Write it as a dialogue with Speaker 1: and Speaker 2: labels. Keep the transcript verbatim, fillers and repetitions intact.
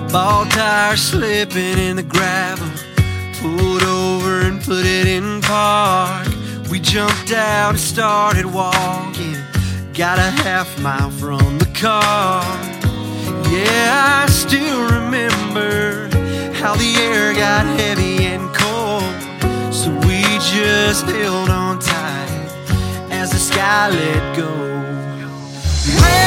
Speaker 1: Ball tire slipping in the gravel, pulled over and put it in park. We jumped out and started walking, got a half mile from the car. Yeah, I still remember how the air got heavy and cold, so we just held on tight as the sky let go. Hey!